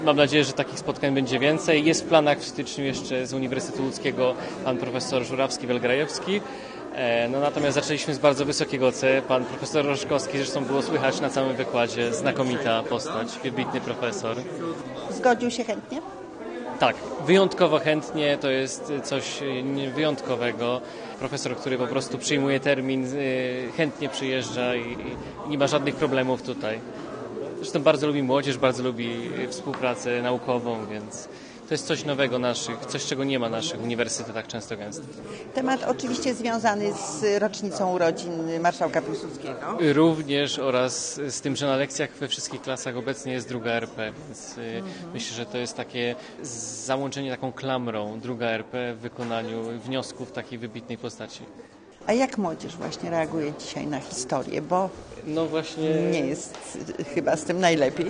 Mam nadzieję, że takich spotkań będzie więcej. Jest w planach w styczniu jeszcze z Uniwersytetu Łódzkiego pan profesor Żurawski-Welgrajewski. Natomiast zaczęliśmy z bardzo wysokiego C. Pan profesor Rożkowski, zresztą było słychać na całym wykładzie, znakomita postać, wybitny profesor. Zgodził się chętnie? Tak, wyjątkowo chętnie, to jest coś wyjątkowego. Profesor, który po prostu przyjmuje termin, chętnie przyjeżdża i nie ma żadnych problemów tutaj. Zresztą bardzo lubi młodzież, bardzo lubi współpracę naukową, więc to jest coś nowego naszych, coś czego nie ma w naszych uniwersytetach często gęsto. Temat oczywiście związany z rocznicą urodzin marszałka Piłsudskiego. Również oraz z tym, że na lekcjach we wszystkich klasach obecnie jest druga RP, więc myślę, że to jest takie załączenie taką klamrą druga RP w wykonaniu wniosków takiej wybitnej postaci. A jak młodzież właśnie reaguje dzisiaj na historię, bo no właśnie nie jest chyba z tym najlepiej?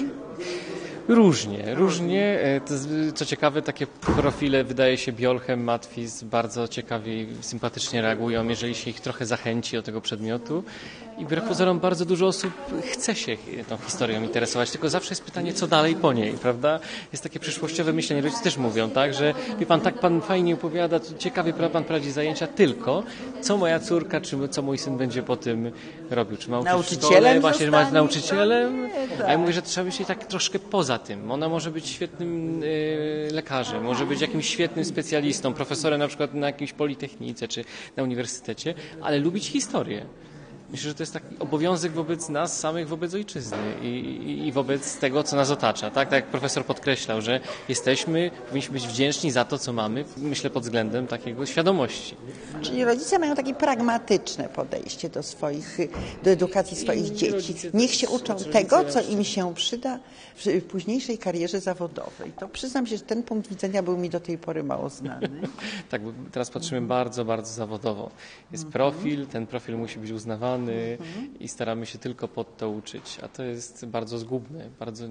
Różnie. Co ciekawe, takie profile, wydaje się, Biolchem, Matwis bardzo ciekawie i sympatycznie reagują, jeżeli się ich trochę zachęci do tego przedmiotu. I wbrew pozorom bardzo dużo osób chce się tą historią interesować, tylko zawsze jest pytanie, co dalej po niej, prawda? Jest takie przyszłościowe myślenie. Rodzice też mówią, tak, że wie pan, tak pan fajnie opowiada, ciekawie pan prowadzi zajęcia, tylko co moja córka, czy co mój syn będzie po tym robił? Czy ma uczyć w szkole, właśnie ma nauczycielem? A ja mówię, że trzeba myśleć tak troszkę poza tym. Ona może być świetnym lekarzem, może być jakimś świetnym specjalistą, profesorem na przykład na jakiejś politechnice czy na uniwersytecie, ale lubić historię. Myślę, że to jest taki obowiązek wobec nas samych, wobec ojczyzny i wobec tego, co nas otacza. Tak jak profesor podkreślał, że powinniśmy być wdzięczni za to, co mamy, myślę pod względem takiego świadomości. Czyli rodzice mają takie pragmatyczne podejście do edukacji swoich dzieci. Niech się uczą tego, co im się przyda w późniejszej karierze zawodowej. To przyznam się, że ten punkt widzenia był mi do tej pory mało znany. Tak, bo teraz patrzymy bardzo, bardzo zawodowo. Jest profil, ten profil musi być uznawany i staramy się tylko pod to uczyć, a to jest bardzo zgubne,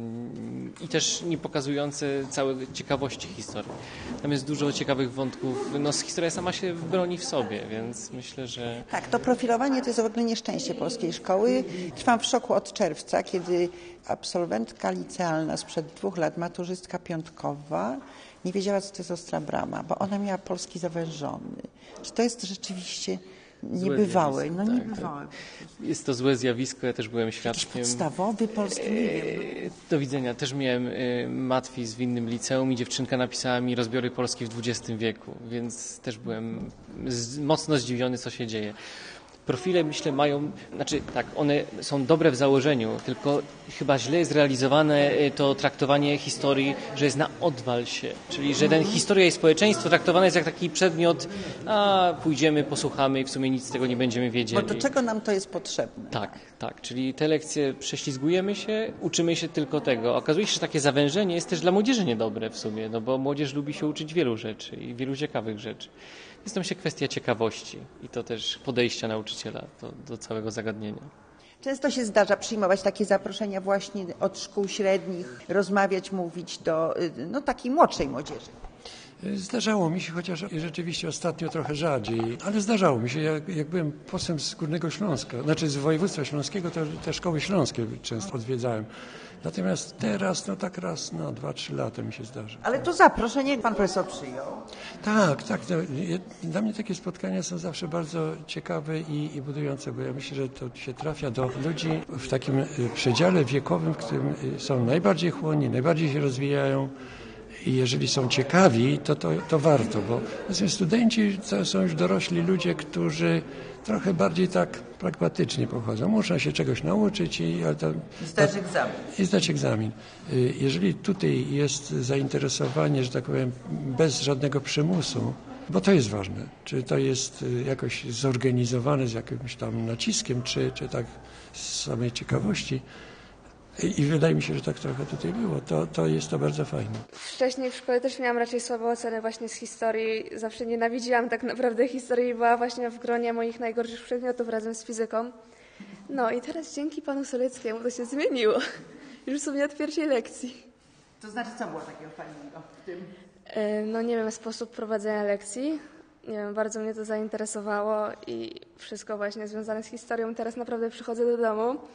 i też nie pokazujące całej ciekawości historii. Tam jest dużo ciekawych wątków, historia sama się broni w sobie, więc myślę, że... Tak, to profilowanie to jest w ogóle nieszczęście polskiej szkoły. Trwam w szoku od czerwca, kiedy absolwentka licealna sprzed 2 lat, maturzystka piątkowa, nie wiedziała, co to jest ostra brama, bo ona miała polski zawężony. Czy to jest rzeczywiście niebywałe? Niebywałe. Tak. Jest to złe zjawisko, ja też byłem świadkiem. Jakiś podstawowy polski, nie wiem. Do widzenia. Też miałem matwizm w innym liceum i dziewczynka napisała mi rozbiory Polski w XX wieku, więc też byłem mocno zdziwiony, co się dzieje. Profile, myślę, one są dobre w założeniu, tylko chyba źle jest realizowane to traktowanie historii, że jest na odwal się. Czyli, że historia i społeczeństwo traktowane jest jak taki przedmiot, pójdziemy, posłuchamy i w sumie nic z tego nie będziemy wiedzieli. Bo do czego nam to jest potrzebne? Tak. Czyli te lekcje prześlizgujemy się, uczymy się tylko tego. Okazuje się, że takie zawężenie jest też dla młodzieży niedobre w sumie, bo młodzież lubi się uczyć wielu rzeczy i wielu ciekawych rzeczy. Jest to kwestia ciekawości i to też podejścia nauczyciela do całego zagadnienia. Często się zdarza przyjmować takie zaproszenia właśnie od szkół średnich, rozmawiać, mówić do takiej młodszej młodzieży. Zdarzało mi się, chociaż rzeczywiście ostatnio trochę rzadziej, ale zdarzało mi się. Jak byłem posłem z Górnego Śląska, z województwa śląskiego, to te szkoły śląskie często odwiedzałem. Natomiast teraz, tak raz na 2-3 lata mi się zdarza. Ale to zaproszenie pan profesor przyjął? Tak. Dla mnie takie spotkania są zawsze bardzo ciekawe i budujące, bo ja myślę, że to się trafia do ludzi w takim przedziale wiekowym, w którym są najbardziej chłonni, najbardziej się rozwijają. I jeżeli są ciekawi, to warto, bo studenci to są już dorośli ludzie, którzy trochę bardziej tak pragmatycznie podchodzą. Muszą się czegoś nauczyć i zdać egzamin. Jeżeli tutaj jest zainteresowanie, że tak powiem, bez żadnego przymusu, bo to jest ważne, czy to jest jakoś zorganizowane z jakimś tam naciskiem, czy tak z samej ciekawości, i wydaje mi się, że tak trochę tutaj było. To jest to bardzo fajne. Wcześniej w szkole też miałam raczej słabe oceny właśnie z historii. Zawsze nienawidziłam tak naprawdę historii. Była właśnie w gronie moich najgorszych przedmiotów razem z fizyką. I teraz dzięki panu Soleckiemu to się zmieniło. Już w sumie od pierwszej lekcji. To znaczy, co było takiego fajnego w tym? Nie wiem, sposób prowadzenia lekcji. Nie wiem, bardzo mnie to zainteresowało i wszystko właśnie związane z historią. Teraz naprawdę przychodzę do domu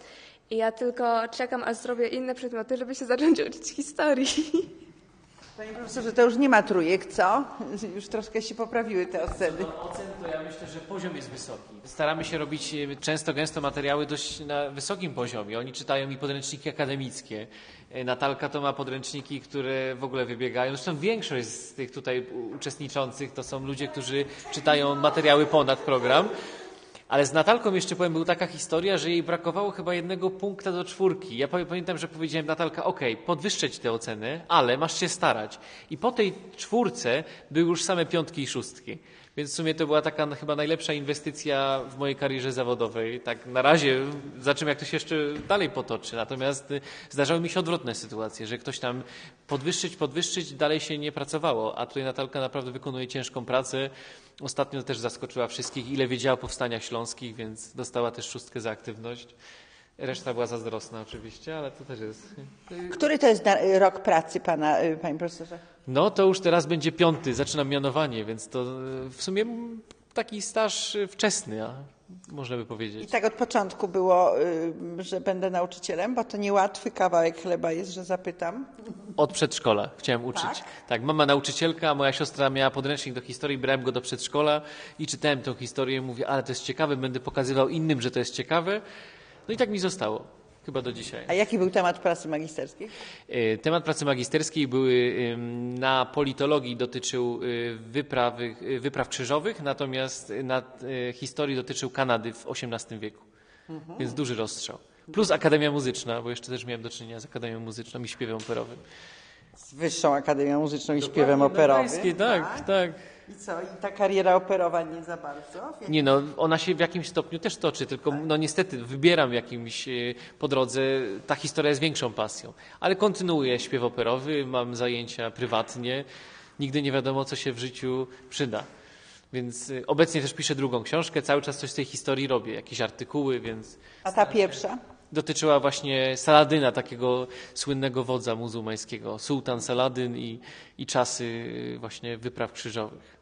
I ja tylko czekam, aż zrobię inne przedmioty, żeby się zacząć uczyć historii. Panie profesorze, to już nie ma trójek, co? Już troszkę się poprawiły te oceny. Co do ocen, to ja myślę, że poziom jest wysoki. Staramy się robić często, gęsto materiały dość na wysokim poziomie. Oni czytają i podręczniki akademickie. Natalka to ma podręczniki, które w ogóle wybiegają. Zresztą większość z tych tutaj uczestniczących to są ludzie, którzy czytają materiały ponad program. Ale z Natalką jeszcze powiem, była taka historia, że jej brakowało chyba 1 punkta do 4. Ja pamiętam, że powiedziałem: Natalka, okej, podwyższeć tę ocenę, ale masz się starać. I po tej 4 były już same 5 i 6. Więc w sumie to była taka chyba najlepsza inwestycja w mojej karierze zawodowej. Tak na razie, zobaczymy jak to się jeszcze dalej potoczy. Natomiast zdarzały mi się odwrotne sytuacje, że ktoś tam podwyższyć, dalej się nie pracowało. A tutaj Natalka naprawdę wykonuje ciężką pracę. Ostatnio też zaskoczyła wszystkich, ile wiedziała o powstaniach śląskich, więc dostała też 6 za aktywność. Reszta była zazdrosna oczywiście, ale to też jest... Który to jest rok pracy pana, panie profesorze? No to już teraz będzie 5, zaczynam mianowanie, więc to w sumie taki staż wczesny, można by powiedzieć. I tak od początku było, że będę nauczycielem, bo to niełatwy kawałek chleba jest, że zapytam. Od przedszkola chciałem uczyć. Tak, mama nauczycielka, moja siostra miała podręcznik do historii, brałem go do przedszkola i czytałem tę historię i mówię: ale to jest ciekawe, będę pokazywał innym, że to jest ciekawe. No i tak mi zostało. Chyba do dzisiaj. A jaki był temat pracy magisterskiej? Temat pracy magisterskiej na politologii dotyczył wypraw krzyżowych, natomiast na historii dotyczył Kanady w XVIII wieku. Więc duży rozstrzał. Plus Akademia Muzyczna, bo jeszcze też miałem do czynienia z Akademią Muzyczną i śpiewem operowym. Z Wyższą Akademią Muzyczną i śpiewem operowym. Tak. I co? I ta kariera operowa nie za bardzo? Nie no, ona się w jakimś stopniu też toczy, tylko no niestety wybieram jakimś po drodze, ta historia jest większą pasją. Ale kontynuuję śpiew operowy, mam zajęcia prywatnie, nigdy nie wiadomo, co się w życiu przyda. Więc obecnie też piszę 2 książkę, cały czas coś z tej historii robię, jakieś artykuły, więc... A ta pierwsza? Dotyczyła właśnie Saladyna, takiego słynnego wodza muzułmańskiego, sułtan Saladyn i czasy właśnie wypraw krzyżowych.